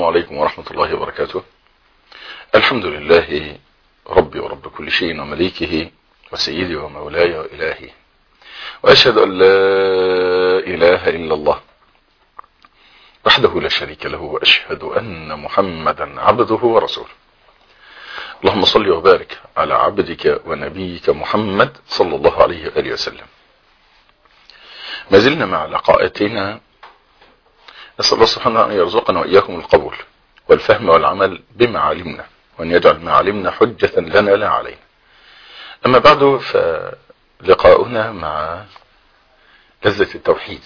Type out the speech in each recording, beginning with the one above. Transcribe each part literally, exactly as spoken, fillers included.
السلام عليكم ورحمة الله وبركاته. الحمد لله ربي ورب كل شيء ومليكه وسيدي ومولاي وإلهي، وأشهد أن لا إله إلا الله وحده لا شريك له، وأشهد أن محمدا عبده ورسوله. اللهم صل وبارك على عبدك ونبيك محمد صلى الله عليه وآله وسلم. ما زلنا مع لقاءاتنا، نسأل الله سبحانه أن يرزقنا وإياكم القبول والفهم والعمل بما علمنا، وأن يجعل ما علمنا حجة لنا لا علينا. أما بعد، فلقاؤنا مع لذة التوحيد،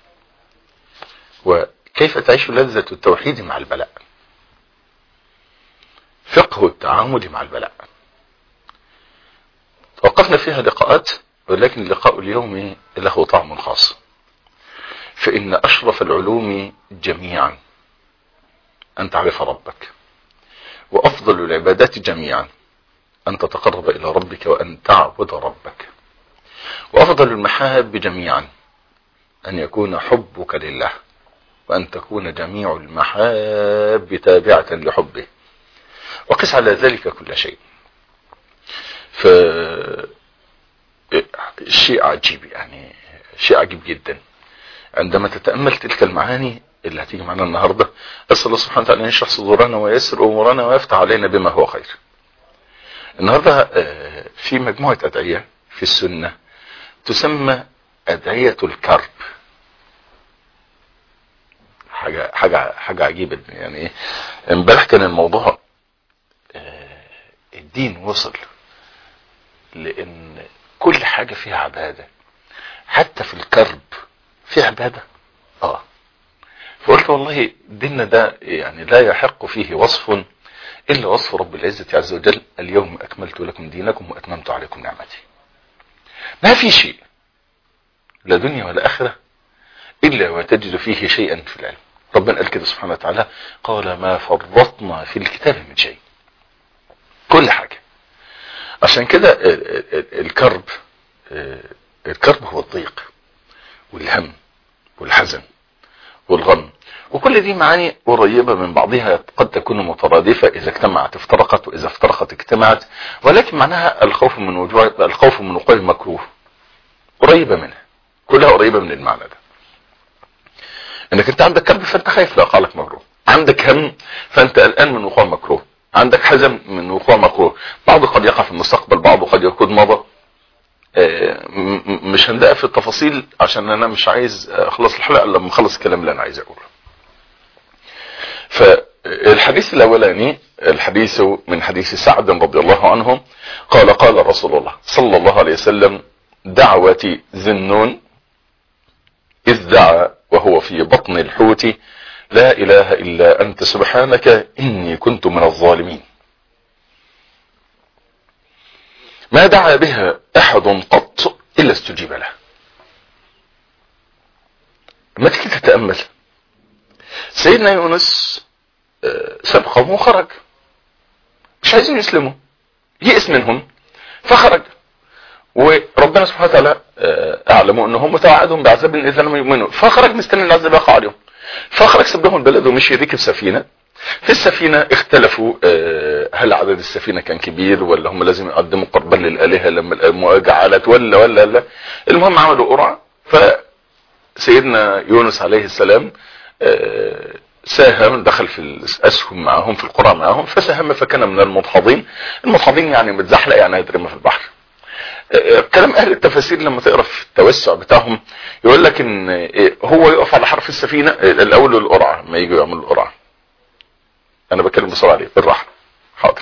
وكيف تعيش لذة التوحيد مع البلاء، فقه التعامل مع البلاء. توقفنا فيها لقاءات، ولكن اللقاء اليوم له طعم خاص، فإن أشرف العلوم جميعا أن تعرف ربك، وأفضل العبادات جميعا أن تتقرب إلى ربك وأن تعبد ربك، وأفضل المحاب جميعا أن يكون حبك لله، وأن تكون جميع المحاب تابعة لحبه، وقس على ذلك كل شيء. فالشيء عجيب، يعني شيء عجيب جدا عندما تتأمل تلك المعاني اللي هتيجي معنا النهاردة. أسأل الله سبحانه وتعالى أن يشرح صدورنا ويسر أمورنا ويفتح علينا بما هو خير. النهاردة في مجموعة أدعية في السنة تسمى أدعية الكرب. حاجة حاجة حاجة عجيبة يعني. إيه، امبارح كان الموضوع الدين وصل لأن كل حاجة فيها عبادة، حتى في الكرب في عبادة. اه فقلت والله ديننا ده يعني لا يحق فيه وصف إلا وصف رب العزة عز وجل: اليوم أكملت لكم دينكم وأتممت عليكم نعمتي. ما في شيء لا دنيا ولا آخرة إلا وتجد فيه شيئا في العلم. ربنا قال كده سبحانه وتعالى: قال ما فرطنا في الكتاب من شيء. كل حاجة. عشان كده الكرب الكرب هو الضيق والهم والحزن والغم، وكل دي معاني قريبة من بعضها، قد تكون مترادفة إذا اجتمعت افترقت، وإذا افترقت اجتمعت، ولكن معناها الخوف من وجوع الخوف من وقوع المكروه قريبة منها، كلها قريبة من المعنى ده. انك انت عندك كرب فانت خايف لا يقع لك مكروه، عندك هم فانت قلقان من وقوع مكروه، عندك حزن من وقوع مكروه. بعضه قد يقع في المستقبل، بعضه قد يكون مضى. مش هندقق في التفاصيل عشان انا مش عايز اخلص الحلقه الا لما اخلص الكلام اللي انا عايز اقوله. فالحديث الاولاني الحديث من حديث سعد رضي الله عنه قال: قال رسول الله صلى الله عليه وسلم: دعوة ذي النون إذ دعا وهو في بطن الحوت: لا إله إلا أنت سبحانك إني كنت من الظالمين. ما دعا بها أحد قط إلا استجيب له. ما تيجي تتأمل، سيدنا يونس ساب قومه وخرج، مش عايزين يسلموا، يئس منهم فخرج، وربنا سبحانه وتعالى اعلموا انهم توعدهم بعذاب اذا لم يؤمنوا، فخرج مستني العذاب يقع عليهم، فخرج ساب لهم البلد ومشي ركب سفينه. في السفينه اختلفوا هل عدد السفينه كان كبير ولا هم لازم يقدموا قربان للالهه لما المواجهه علت ولا ولا لا. المهم عملوا قرعه، فسيدنا يونس عليه السلام ساهم، دخل في الاسهم معهم في القرعه معهم، فساهم فكان من المدحضين. المدحضين يعني متزحلق، يعني هيترمى في البحر. كلام اهل التفاسير لما تقرا في التوسع بتاعهم يقول لك ان هو يقف على حرف السفينه الاول القرعه، ما يجوا يعملوا القرعه. انا بتكلم بسرعه عليه بالراحه، حاضر.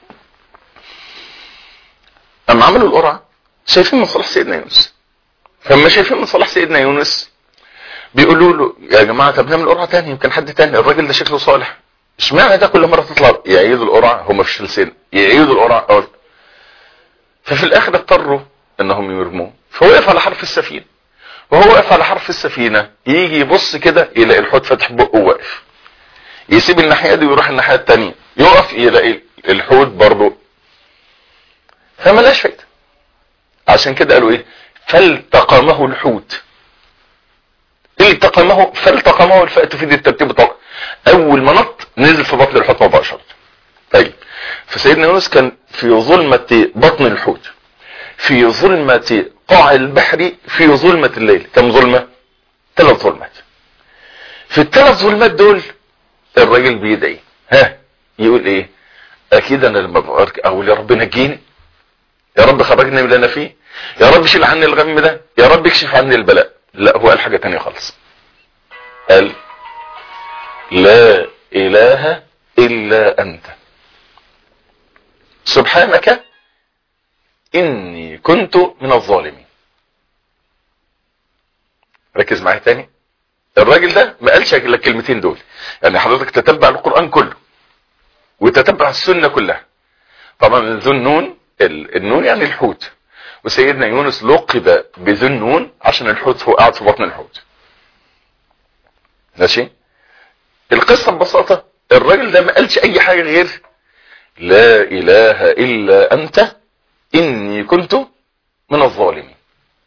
اما عملوا القرعه شايفين من صلاح سيدنا يونس، فلما شايفين من صلاح سيدنا يونس بيقولوا له: يا جماعه طب نعمل قرعه ثانيه، يمكن حد ثاني، الراجل ده شكله صالح. اشمعنى ده كل مره تطلع يعيدوا القرعه؟ هم في لسان يعيدوا القرعه. ففي الاخر اضطروا انهم يرموه، فوقف على حرف السفينه، وهو واقف على حرف السفينه يجي يبص كده يلاقي الحوت فاتح بقه وواقف، يسيب الناحيه دي ويروح الناحيه الثانيه، يقف يلاقي الحوت برضه، فملاش فايده. عشان كده قالوا ايه؟ فالتقمه الحوت. التقمه فالتقمه الفاء تفيد الترتيب طبعا. اول ما نط نزل في بطن الحوت مباشرة. طيب فسيدنا يونس كان في ظلمة بطن الحوت، في ظلمة قاع البحر، في ظلمة الليل. كم ظلمة؟ ثلاث ظلمات. في الثلاث ظلمات دول الراجل بيدعي، ها يقول ايه؟ اكيد انا لما بقرك اقول يا رب نجيني، يا رب خرجني من اللي انا فيه، يا رب شيل عني الغم ده، يا رب اكشف عني البلاء. لا، هو قال حاجة تانية خالص. قال لا اله الا انت سبحانك اني كنت من الظالمين. ركز معايا تاني. الراجل ده ما قالش الا الكلمتين دول. يعني حضرتك تتبع القرآن كله وتتبع السنة كلها. طبعا ذو النون، النون يعني الحوت، وسيدنا يونس لقب بذو النون عشان الحوت هو قاعد في بطن الحوت. ماشي. القصة ببساطة الراجل ده ما قالش اي حاجة غير لا اله الا انت اني كنت من الظالمين.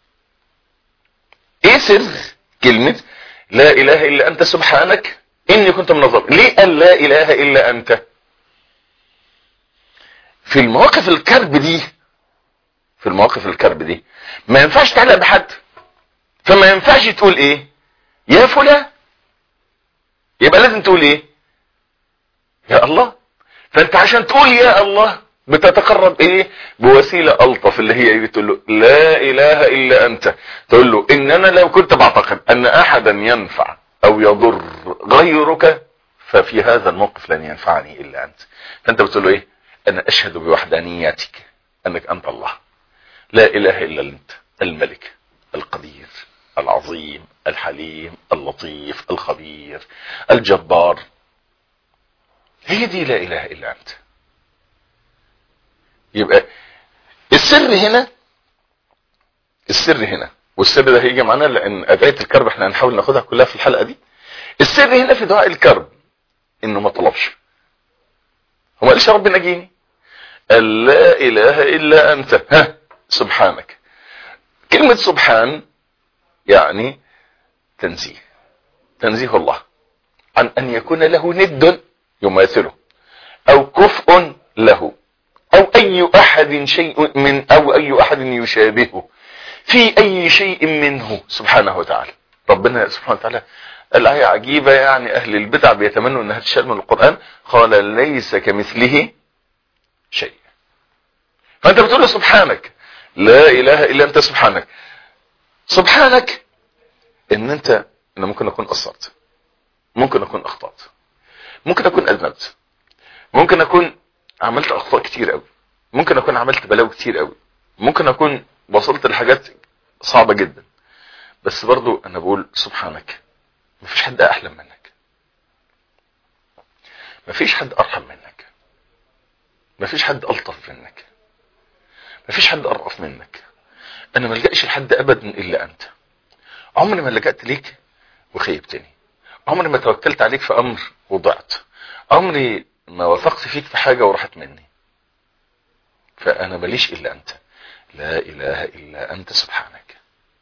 ايه سر كلمة لا اله الا انت سبحانك اني كنت من الظالمين؟ ليه قال لا اله الا انت؟ في المواقف الكرب دي، في المواقف الكرب دي ما ينفعش تعلق بحد، فما ينفعش تقول ايه يا فلان، يبقى لازم تقول ايه يا الله. فانت عشان تقول يا الله بتتقرب ايه بوسيلة الطف، اللي هي بتقول له لا اله الا انت. تقول له ان انا لو كنت بعتقد ان احدا ينفع او يضر غيرك ففي هذا الموقف لن ينفعني الا انت. فانت بتقول له ايه؟ انا اشهد بوحدانيتك انك انت الله، لا اله الا انت الملك القدير العظيم الحليم اللطيف الخبير الجبار. هي دي لا اله الا انت. يبقى السر هنا، السر هنا، والسر ده هيجي معانا لان ادعية الكرب احنا هنحاول ناخدها كلها في الحلقة دي. السر هنا في دعاء الكرب انه ما طلبش، هو ما قالش رب نجيني، قال لا اله الا انت ها سبحانك. كلمة سبحان يعني تنزيه، تنزيه الله عن ان يكون له ند يماثله او كفء له او اي احد شيء من او اي احد يشابهه في اي شيء منه سبحانه وتعالى. ربنا سبحانه وتعالى الآية عجيبة، يعني اهل البدع بيتمنوا انها تشال من القرآن. قال ليس كمثله شيء. فانت بتقول له سبحانك لا اله الا انت سبحانك. سبحانك ان انت انا ممكن اكون قصرت، ممكن اكون اخطأت، ممكن اكون اذنبت، ممكن اكون عملت اخطاء كتير قوي، ممكن اكون عملت بلاوي كتير قوي، ممكن اكون وصلت لحاجات صعبة جدا، بس برضو انا بقول سبحانك. مفيش حد احلم منك، مفيش حد ارحم منك، مفيش حد الطف منك، مفيش حد ارأف منك. انا ما لجأش لحد ابدا الا انت. عمري ما لجأت ليك وخيبتني، عمري ما توكلت عليك في امر وضعت، عمري ما وثقت فيك في حاجة وراحت مني. فانا ماليش الا انت، لا اله الا انت سبحانك.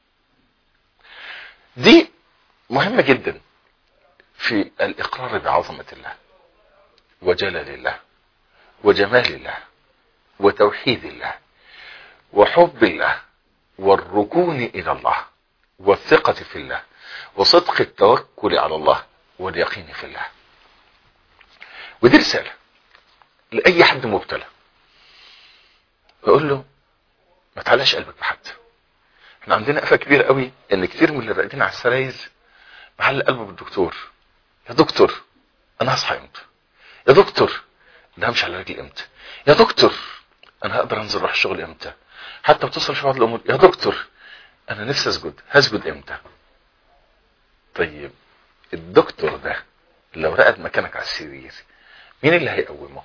دي مهمة جدا في الاقرار بعظمة الله وجلال الله وجمال الله وتوحيد الله وحب الله والركون الى الله والثقة في الله وصدق التوكل على الله واليقين في الله. ودي رسالة لأي حد مبتلى، بقول له ما تعلاش قلبك بحد. احنا عندنا قفة كبيرة قوي ان كتير من اللي راقدين على السراير معلق قلبه بالدكتور. يا دكتور انا هصحى امتى؟ يا دكتور انا همشي على رجلي امتى؟ يا دكتور انا هقدر انزل اروح الشغل امتى؟ حتى بتصل في بعض الامور يا دكتور انا نفسي اسجد، هسجد امتى؟ طيب الدكتور ده لو رقد مكانك على السرير مين اللي هيقومه؟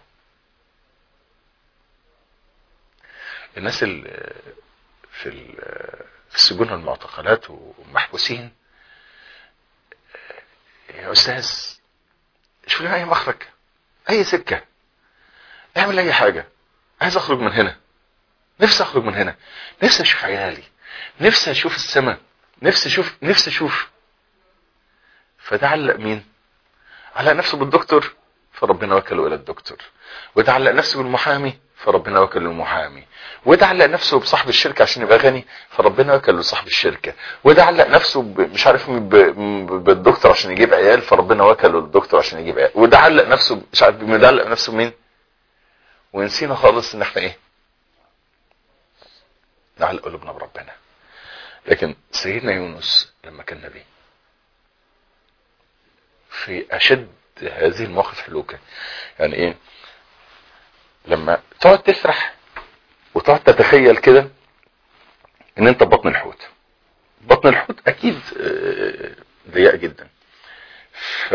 الناس اللي في في السجون والمعتقلات ومحبوسين، يا استاذ شوف لنا اي مخرج، اي سكة، اعمل اي حاجة، عايز اخرج من هنا، نفسي اخرج من هنا، نفسي اشوف عيالي، نفسي اشوف السماء، نفسي اشوف نفسي اشوف. فده علق مين؟ علق نفسه بالدكتور فربنا وكله الى الدكتور. وده علق نفسه بالمحامي فربنا وكله المحامي. وده علق نفسه بصاحب الشركة عشان يبقى غني فربنا وكله صاحب الشركة. وده علق نفسه مش عارف بالدكتور عشان يجيب عيال فربنا وكله الدكتور عشان يجيب عيال. وده علق نفسه مش عارف ده علق نفسه مين. ونسينا خالص ان احنا ايه نعلق قلوبنا بربنا. لكن سيدنا يونس لما كان نبي في اشد هذه المواقف حلوكة يعني ايه لما تقعد تسرح وتقعد تتخيل كده ان انت بطن الحوت. بطن الحوت اكيد ضيق جدا. ف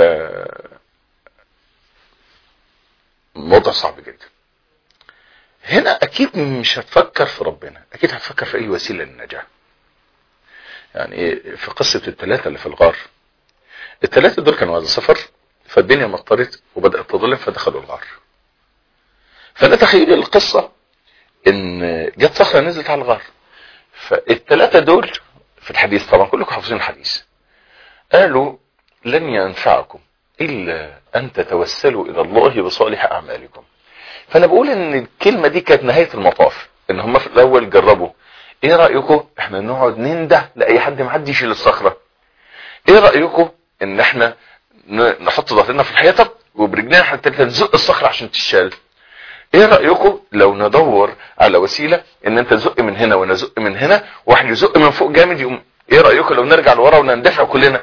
موضوع صعب جدا. هنا اكيد مش هتفكر في ربنا، اكيد هتفكر في اي وسيلة للنجاة. يعني ايه في قصة الثلاثة اللي في الغار. الثلاثة دول كانوا على سفر فالدنيا مطرت وبدأت تظلم فدخلوا الغار. فانا تخيل القصة ان جت صخرة نزلت على الغار. فالثلاثة دول في الحديث طبعا كلكم حافظين الحديث قالوا لن ينفعكم الا ان تتوسلوا الى الله بصالح اعمالكم. فانا بقول ان الكلمة دي كانت نهاية المطاف ان هم في الاول جربوا ايه رأيكم احنا نقعد ننده لاي حد معدي يشيل الصخرة. ايه رأيكم ان احنا نحط ظهرنا في الحيطة وبرجلنا حتى نزق الصخرة عشان تشال. ايه رأيكم لو ندور على وسيلة ان انت تزق من هنا وانا ازق من هنا واحد يزق من فوق جامد يقوم. ايه رأيكم لو نرجع لورا ونندفع كلنا.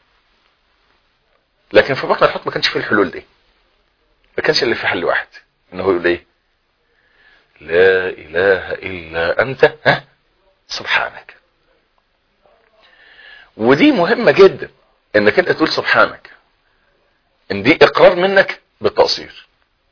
لكن في بطن الحوت ما كانش فيه الحلول دي. ما كانش اللي في حل واحد انه يقول ايه لا اله الا انت ها سبحانك. ودي مهمة جدا انك انت تقول سبحانك ان دي اقرار منك بالتقصير.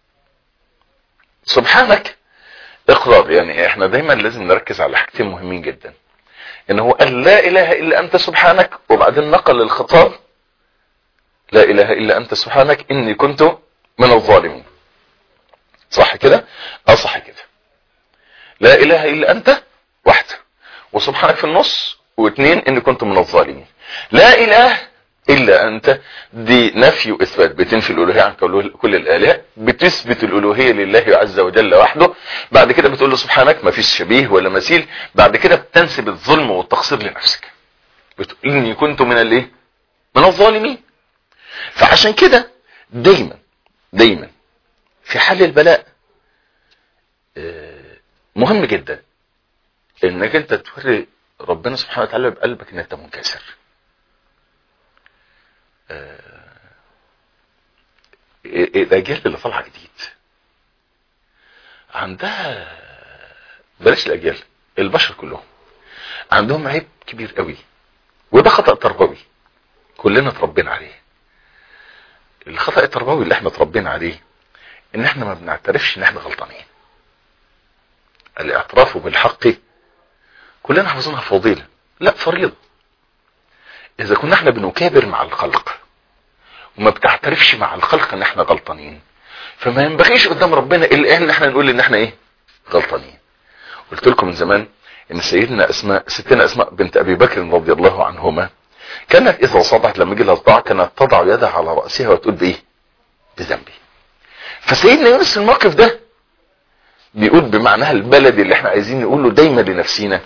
سبحانك اقرار. يعني احنا دايما لازم نركز على حاجتين مهمين جدا ان هو قال لا اله الا انت سبحانك وبعدين نقل الخطاب لا اله الا انت سبحانك اني كنت من الظالمين. صح كده؟ اه صح كده. لا اله الا انت واحدة وسبحانك في النص واثنين اني كنت من الظالمين. لا اله الا انت دي نفي واثبات بتنفي الالوهيه عن كل الالهه بتثبت الالوهيه لله عز وجل وحده. بعد كده بتقول له سبحانك ما فيش شبيه ولا مثيل. بعد كده بتنسب الظلم والتقصير لنفسك بتقول اني كنت من الايه من الظالمين. فعشان كده دايما دايما في حل البلاء مهم جدا انك انت توري ربنا سبحانه وتعالى بقلبك ان انت منكسر. الاجيال اللي طالعه جديد عندها بلاش الاجيال البشر كلهم عندهم عيب كبير قوي وده خطأ تربوي كلنا اتربينا عليه. الخطأ التربوي اللي احنا اتربينا عليه ان احنا ما بنعترفش ان احنا غلطانين. الاعتراف بالحق كلنا حافظينها فضيلة لا فريضة. اذا كنا احنا بنكابر مع الخلق وما بتعترفش مع الخلق ان احنا غلطانين فما ينبغيش قدام ربنا الا ان احنا نقول ان احنا ايه غلطانين. قلت لكم من زمان ان سيدنا اسماء ستنا اسماء بنت ابي بكر رضي الله عنهما كانت اذا صدعت لما يجي لها صداع كانت تضع يدها على رأسها وتقول بايه بذنبي. فسيدنا يونس في الموقف ده بيقول بمعناها البلدي اللي احنا عايزين نقوله دايما لنفسينا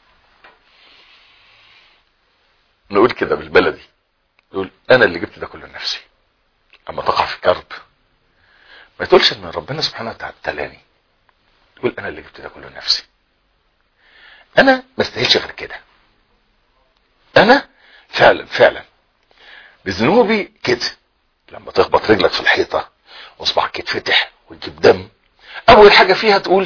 نقول كده بالبلدي يقول انا اللي جبت ده كله لنفسي. اما تقع في كرب ما تقولش ان ربنا سبحانه وتعالى ابتلاني. تقول انا اللي جبت ده كله لنفسي. انا ما استاهلش غير كده. انا فعلا فعلا بذنوبي كده. لما تخبط رجلك في الحيطة واصبعك يتفتح وتجيب دم اول حاجة فيها تقول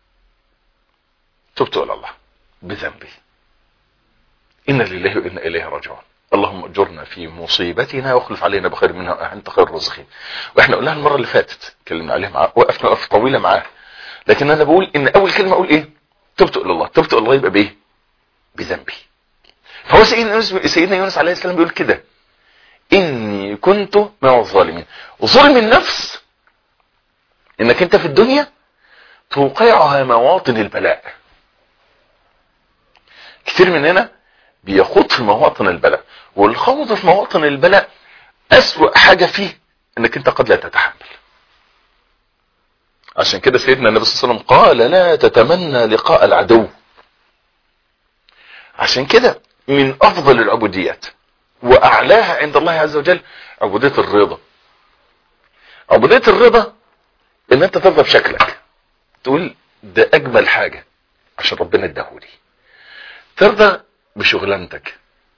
تبت الى الله بذنبي إنا لله وإنا إليه راجعون اللهم اجرنا في مصيبتنا واخلف علينا بخير منها أنت خير الرازقين. واحنا قلناها المرة اللي فاتت اتكلمنا عليها معاه وقفنا وقفة طويلة معاه. لكن انا بقول ان اول كلمة اقول ايه تبت الى الله. تبت الى الله يبقى بايه بذنبي. فهو سيدنا يونس سيدنا يونس عليه السلام بيقول كده اني كنت من الظالمين. وظلم النفس انك انت في الدنيا توقعها مواطن البلاء. كتير مننا بيخوض في مواطن البلاء والخوض في مواطن البلاء اسوأ حاجة فيه انك انت قد لا تتحمل. عشان كده سيدنا النبي صلى الله عليه وسلم قال لا تتمنى لقاء العدو. عشان كده من افضل العبوديات واعلاها عند الله عز وجل عبودية الرضا. عبودية الرضا ان انت ترضى بشكلك، تقول ده اجمل حاجة عشان ربنا اداهولي. ترضى بشغلانتك،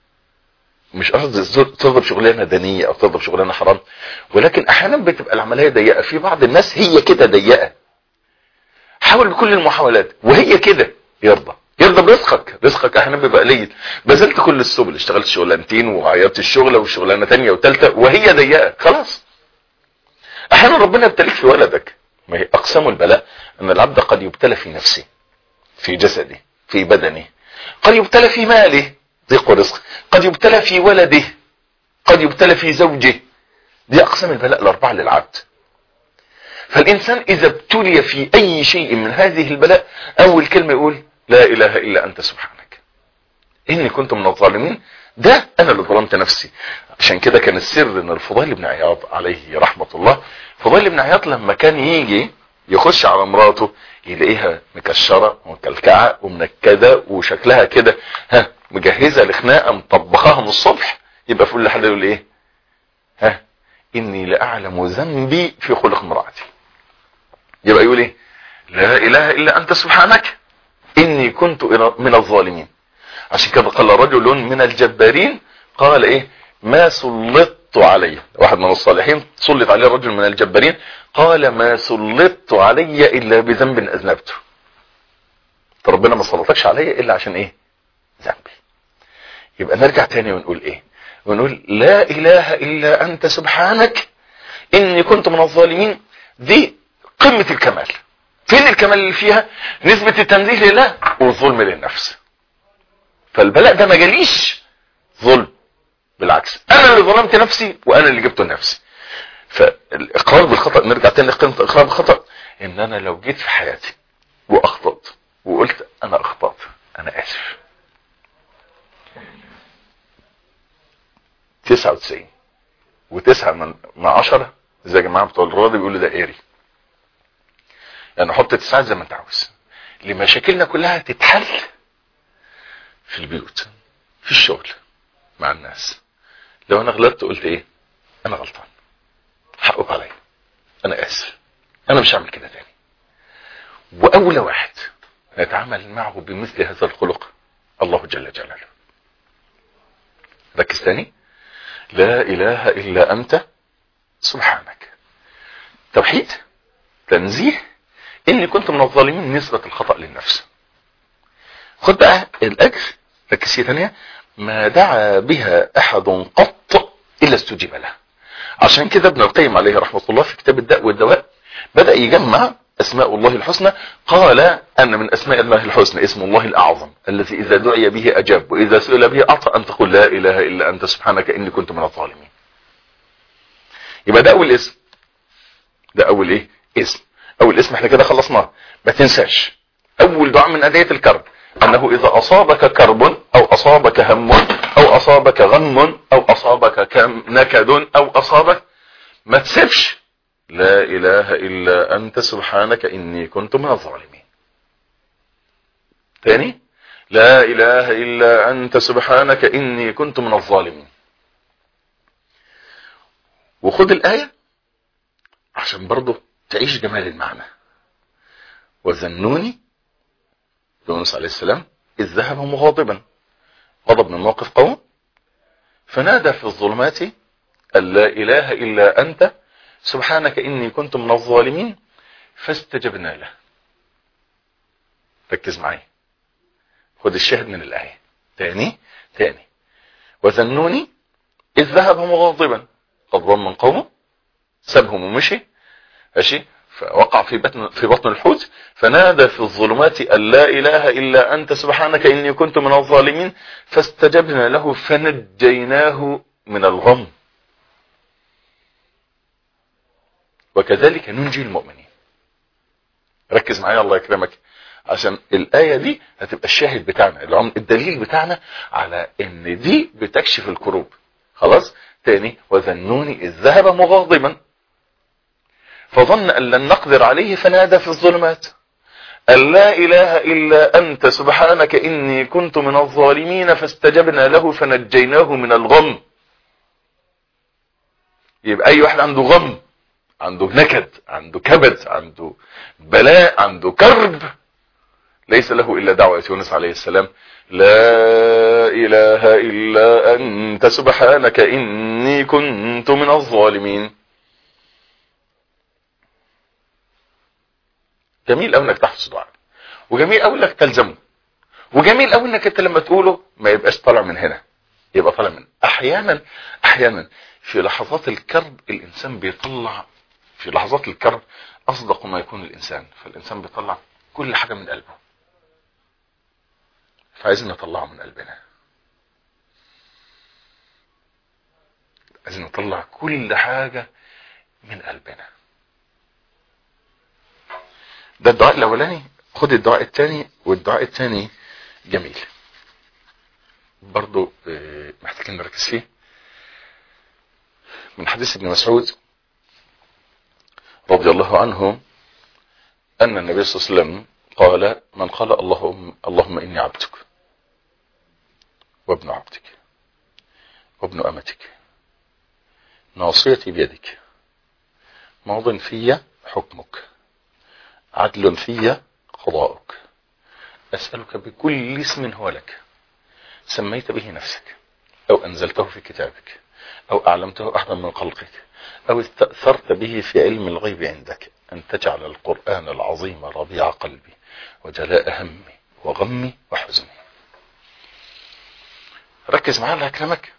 مش قصدي ترضى بشغلانه دنيه او ترضى بشغلانه حرام، ولكن احيانا بتبقى العمليه ضيقه. في بعض الناس هي كده ضيقه، حاول بكل المحاولات وهي كده يرضى. يرضى برزقك، رزقك احيانا بيبقى قليل، بذلت كل السبل، اشتغلت شغلانتين وعيرت الشغله وشغلانه ثانيه وثالثه وهي ضيقه، خلاص. احيانا ربنا يبتليك في ولدك. ما هي اقسام البلاء ان العبد قد يبتلى في نفسه، في جسده، في بدنه، قد يبتلى في ماله ضيق ورزق، قد يبتلى في ولده، قد يبتلى في زوجه. دي اقسام البلاء الاربعه للعبد. فالانسان اذا ابتلي في اي شيء من هذه البلاء اول كلمه يقول لا اله الا انت سبحانك اني كنت من الظالمين. ده انا اللي ظلمت نفسي. عشان كده كان السر ان الفضيل بن عياض عليه رحمه الله، فضيل بن عياض لما كان يجي يخش على مراته يلاقيها مكشره ومكلكعه ومنكده وشكلها كده ها مجهزه لخناقه مطبخاها من الصبح، يبقى في كل حد يقول ايه؟ ها اني لاعلم ذنبي في خلق امراتي. يبقى يقول ايه؟ لا اله الا انت سبحانك اني كنت من الظالمين. عشان كده قال رجل من الجبارين قال ايه؟ ما سلطت عليه. واحد من الصالحين سلط عليه رجل من الجبارين قال ما سلطت علي الا بذنب اذنبته. فربنا ما سلطكش علي الا عشان ايه؟ ذنبي. يبقى نرجع تاني ونقول ايه؟ ونقول لا اله الا انت سبحانك اني كنت من الظالمين. دي قمة الكمال. فين الكمال اللي فيها؟ نسبة التنزيه لله والظلم للنفس. فالبلاء ده ما جاليش ظلم، بالعكس انا اللي ظلمت نفسي وانا اللي جبته لنفسي. فالاقرار بالخطأ، نرجع تاني لقيمة الاقرار بالخطأ، ان انا لو جيت في حياتي واخطأت وقلت انا اخطأت انا اسف، تسعة وتسعين وتسعة من مع عشرة زي يا جماعة بتوع الرياضة بيقولوا ده ايري، يعني حط تسعة زي ما انت عاوز. لمشاكلنا كلها تتحل في البيوت، في الشغل، مع الناس. لو انا غلطت قلت ايه؟ انا غلطان، حقك عليا، انا اسف، انا مش هعمل كده تاني. واولى واحد نتعامل معه بمثل هذا الخلق الله جل جلاله. ركز تاني، لا اله الا انت سبحانك. توحيد، تنزيه، اني كنت من الظالمين، نسبة الخطأ للنفس. خد بقى الاجر، ركز ثانية، ما دعا بها احد قط الا استجيب له. عشان كده ابن القيم عليه رحمة الله في كتاب الداء والدواء بدأ يجمع اسماء الله الحسنى. قال ان من اسماء الله الحسنى اسم الله الاعظم الذي اذا دعي به اجاب واذا سئل به اعطى، ان تقول لا اله الا انت سبحانك اني كنت من الظالمين. يبقى ده اول اسم، ده اول ايه؟ اسم. اول اسم احنا كده خلصناه. ما تنساش اول دعاء من ادعية الكرب انه اذا اصابك كرب او اصابك هم او اصابك غم او اصابك نكد او اصابك، ما تسيبش لا اله الا انت سبحانك اني كنت من الظالمين. تاني، لا اله الا انت سبحانك اني كنت من الظالمين. وخد الايه عشان برضه تعيش جمال المعنى. وذنوني، يونس عليه السلام، إذ ذهب مغاضبا، غضب من موقف قوم، فنادى في الظلمات أن لا إله إلا أنت سبحانك إني كنت من الظالمين فاستجبنا له. ركز معي، خد الشاهد من الآية تاني تاني. وذنوني إذ ذهب مغاضبا، غضبان من قومه، سابهم ومشي، ماشي، فوقع في بطن في بطن الحوت، فنادى في الظلمات أن لا إله إلا أنت سبحانك إني كنت من الظالمين فاستجبنا له فنجيناه من الغم. وكذلك ننجي المؤمنين. ركز معايا الله يكرمك، عشان الآية دي هتبقى الشاهد بتاعنا، الدليل بتاعنا على ان دي بتكشف الكروب. خلاص، تاني وذنوني إذ ذهب مغاضبا فظن أن لن نقدر عليه فنادى في الظلمات أن لا إله إلا أنت سبحانك إني كنت من الظالمين فاستجبنا له فنجيناه من الغم. يبقى أي واحد عنده غم، عنده نكد، عنده كبد، عنده بلاء، عنده كرب، ليس له إلا دعوة يونس عليه السلام: لا إله إلا أنت سبحانك إني كنت من الظالمين. جميل أوي انك تحفظ دعاء، وجميل أوي انك تلزمه، وجميل أوي انك انت لما تقوله ما يبقاش طالع من هنا، يبقى طالع من احيانا احيانا في لحظات الكرب الانسان بيطلع، في لحظات الكرب اصدق ما يكون الانسان، فالانسان بيطلع كل حاجة من قلبه، فعايزين نطلعه من قلبنا، عايزين نطلع كل حاجة من قلبنا. ده الدعاء الاولاني. خد الدعاء الثاني، والدعاء الثاني جميل برضو محتاجين نركز فيه، من حديث ابن مسعود رضي الله عنه ان النبي صلى الله عليه وسلم قال: من قال اللهم, اللهم اني عبدك وابن عبدك وابن امتك ناصيتي بيدك ماض في حكمك عدل في قضاؤك أسألك بكل اسم هو لك سميت به نفسك أو أنزلته في كتابك أو أعلمته أحدا من خلقك أو استأثرت به في علم الغيب عندك أن تجعل القرآن العظيم ربيع قلبي وجلاء همي وغمي وحزني. ركز معايا على كلامك.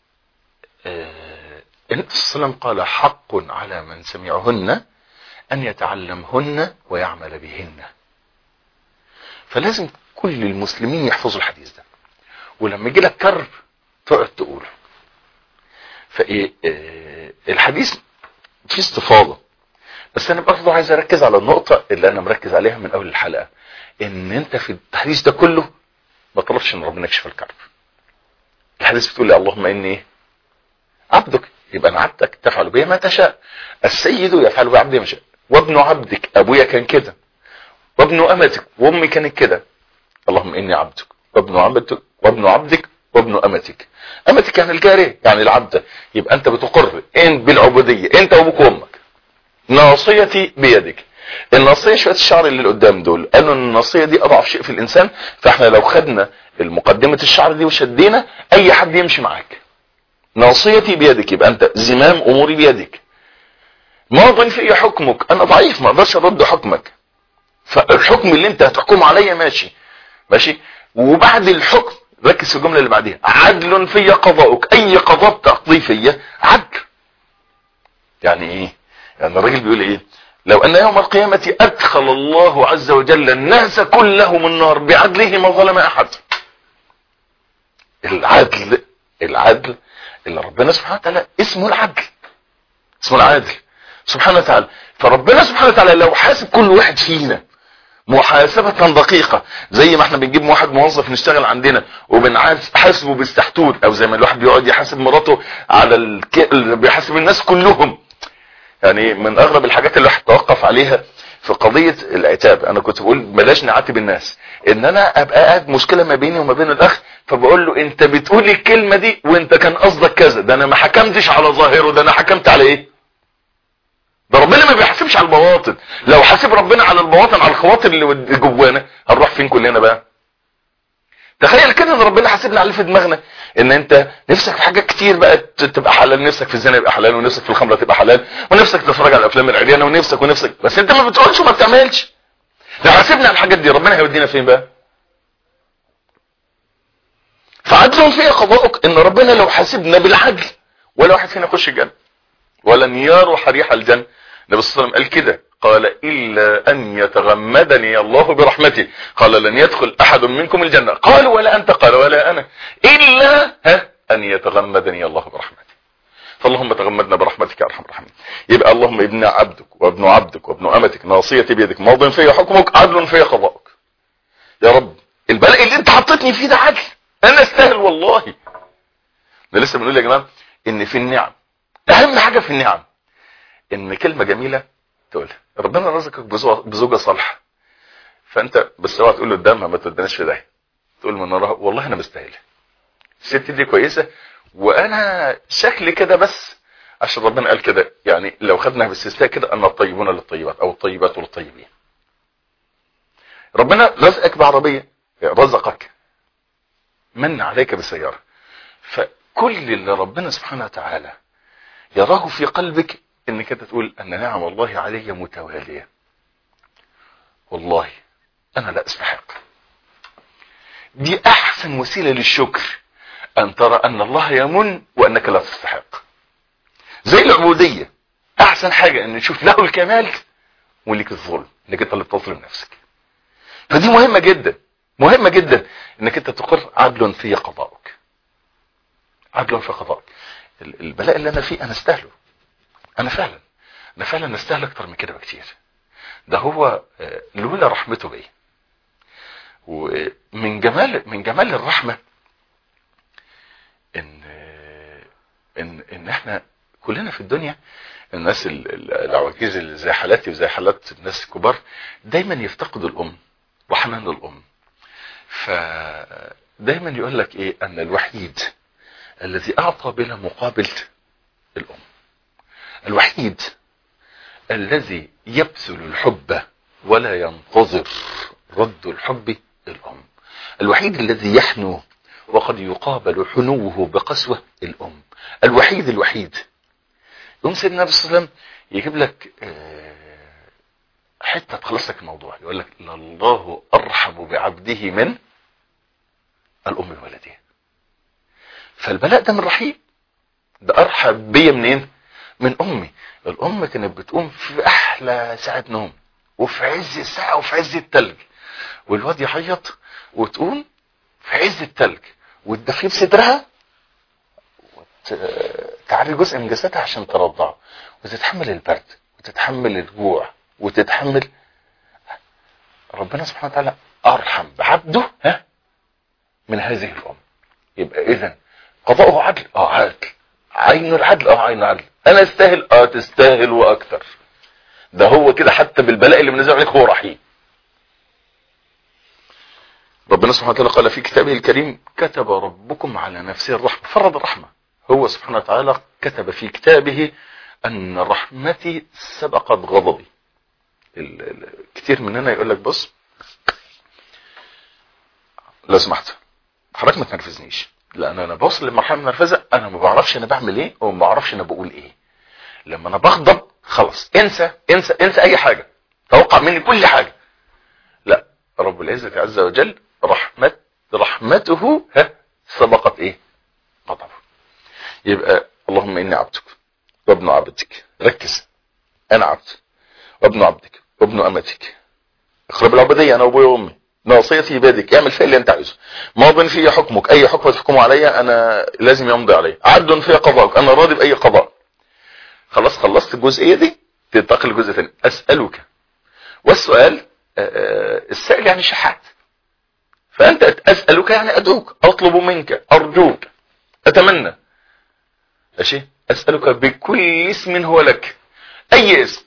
آه النبي صلى الله عليه وسلم قال: حق على من سمعهن أن يتعلمهن ويعمل بهن. فلازم كل المسلمين يحفظوا الحديث ده، ولما يجي لك كرب تقعد تقوله. فايه آه الحديث فيه استفاضه، بس انا برضه عايز اركز على النقطه اللي انا مركز عليها من اول الحلقه، ان انت في الحديث ده كله ما طلبش ان ربنا يكشف الكرب. الحديث بتقول لي: اللهم اني عبدك، يبقى انا عبدك تفعل بي ما تشاء، السيد يفعل بعبده ما شاء، وابن عبدك، ابويا كان كده، وابن امتك وامي كانت كده. اللهم اني عبدك وابن عبدك وابن عبدك وابن امتك. امتك يعني الجاريه، يعني العبده، يبقى انت بتقر ان بالعبوديه انت وابوك وامك. ناصيتي بيدك. الناصيه شويه الشعر اللي قدام دول، قالوا ان الناصيه دي اضعف شيء في الانسان، فاحنا لو خدنا المقدمه الشعر دي وشدينا اي حد يمشي معاك. ناصيتي بيدك يبقى انت زمام اموري بيدك. ماض في حكمك، انا ضعيف ما اقدرش ارد حكمك، فالحكم اللي انت هتحكمه عليا ماشي ماشي. وبعد الحكم ركز في الجمله اللي بعديها: عدل في قضاؤك، اي قضاء تقضي فيا عدل. يعني ايه؟ يعني الراجل بيقول ايه؟ لو ان يوم القيامه ادخل الله عز وجل الناس كلهم النار بعدله ما ظلم احد. العدل العدل اللي ربنا سبحانه وتعالى اسمه العدل، اسمه العادل سبحانه وتعالى. فربنا سبحانه وتعالى لو حاسب كل واحد فينا محاسبة دقيقة، زي ما احنا بنجيب واحد موظف نشتغل عندنا وبنحاسبه بالسحتوت، او زي ما الواحد بيقعد يحاسب مراته على الك... بيحاسب الناس كلهم. يعني من اغرب الحاجات اللي الواحد توقف عليها في قضية العتاب، انا كنت بقول بلاش نعاتب الناس، ان انا ابقى قاعد مشكلة ما بيني وما بين الاخ، فبقول له: انت بتقول الكلمة دي وانت كان قصدك كذا، ده انا ما حكمتش على ظاهره، ده انا حكمت على ايه؟ ده ربنا ما بيحاسبش على البواطن. لو حاسب ربنا على البواطن، على الخواطر اللي جوانا، هنروح فين كلنا بقى؟ تخيل كده ان ربنا حاسبنا على اللي في دماغنا، ان انت نفسك في حاجات كتير بقى تبقى حلال، نفسك في الزنا يبقى حلال، ونفسك في الخمره تبقى حلال، ونفسك تتفرج على الافلام العريانه، ونفسك ونفسك بس انت ما بتقولش وما بتعملش. لو حاسبنا على الحاجات دي ربنا هيودينا فين بقى؟ فعدل في قضاءك، ان ربنا لو حاسبنا بالعدل ولا واحد فينا يخش الجنه، ولن يروا حريح الجنه. النبي صلى الله عليه وسلم قال كده، قال: إلا أن يتغمدني الله برحمته، قال: لن يدخل أحد منكم الجنة. قالوا: ولا أنت؟ قال: ولا أنا، إلا ها أن يتغمدني الله برحمته. فاللهم تغمدنا برحمتك يا أرحم الراحمين. يبقى اللهم ابن عبدك وابن عبدك وابن أمتك ناصيتي بيدك ماض في حكمك عدل في قضاءك. يا رب البلاء اللي انت حطيتني فيه ده عدل، أنا استاهل والله. ده لسه بنقول يا جماعة ان في النعم اهم حاجة في النعم ان كلمة جميلة تقولها. ربنا رزقك بزوجة صالحة، فانت بس اوعى تقول له قدامها ما تودناش في ده، تقول من وراها والله انا مستاهلها، الست دي كويسة وانا شكلي كده بس عشان ربنا قال كده. يعني لو خدنا باستثناء كده ان الطيبون للطيبات او الطيبات للطيبين. ربنا رزقك بعربية، رزقك من عليك بسيارة، فكل اللي ربنا سبحانه وتعالى يراه في قلبك انك انت تقول ان نعم الله علي متوالية، والله انا لا استحق. دي احسن وسيلة للشكر، ان ترى ان الله يمن وانك لا تستحق. زي العبودية، احسن حاجة ان نشوف له الكمال وليك الظلم، انك انت اللي بتظلم نفسك. فدي مهمة جدا، مهمة جدا انك انت تقر عدل في قضائك، عدل في قضائك. البلاء اللي انا فيه انا استاهله، انا فعلا انا فعلا استاهل اكتر من كده بكتير. ده هو لولا رحمته بي. ومن جمال من جمال الرحمة ان ان ان احنا كلنا في الدنيا، الناس العواجيز اللي زي حالاتي وزي حالات الناس الكبار دايما يفتقدوا الام وحنان الام. فدايما يقول لك ايه، ان الوحيد الذي اعطى بلا مقابل الام، الوحيد الذي يبذل الحب ولا ينتظر رد الحب الام، الوحيد الذي يحنو وقد يقابل حنوه بقسوة الام، الوحيد الوحيد. يوم سيدنا النبي صلى الله عليه وسلم يجيب لك حتة تخلص لك الموضوع، يقول لك الله ارحم بعبده من الام بولدها. فالبلاء ده من رحيم، ده ارحم بيا منين؟ من امي. الام كانت بتقوم في احلى ساعة نوم وفي عز الساعة وفي عز التلج، والواد يعيط وتقوم في عز التلج وتدفيه بصدرها وتعري جزء من جسدها عشان ترضعه، وتتحمل البرد وتتحمل الجوع وتتحمل. ربنا سبحانه وتعالى ارحم بعبده ها من هذه الام. يبقى اذا قضاؤه عدل، اه عدل، عين العدل، اه عين العدل. انا استاهل، اه تستاهل واكتر. ده هو كده حتى بالبلاء اللي بنزل عليك هو رحيم. ربنا سبحانه وتعالى قال في كتابه الكريم كتب ربكم على نفسه الرحمة، فرض الرحمة. هو سبحانه وتعالى كتب في كتابه ان رحمتي سبقت غضبي. كتير مننا يقول لك بص لو سمحت حضرتك ما تنرفزنيش، لان انا بوصل لمرحله من النرفزه انا ما بعرفش انا بعمل ايه وما بعرفش انا بقول ايه. لما انا بغضب خلاص انسى انسى انسى اي حاجه، توقع مني كل حاجه. لا، رب العزه عز وجل رحمت رحمته ها سبقت ايه؟ غضبه. يبقى اللهم اني عبدك وابن عبدك، ركز، انا عبد وابن عبدك وابن امتك، اقرب العبوديه انا وابويا وامي، ناصيتي بيدك، اعمل فيا اللي انت عايزه، ماض في حكمك، اي حكم تحكمه عليا انا لازم يمضي عليه، عدل في قضاءك، انا راضي باي قضاء. خلاص خلصت الجزئيه دي، تنتقل لجزء ثاني، اسالك. والسؤال السائل يعني شحات، فانت اسالك يعني ادعوك، اطلب منك، ارجوك، اتمنى. ماشي، اسالك بكل اسم هو لك، اي اسم.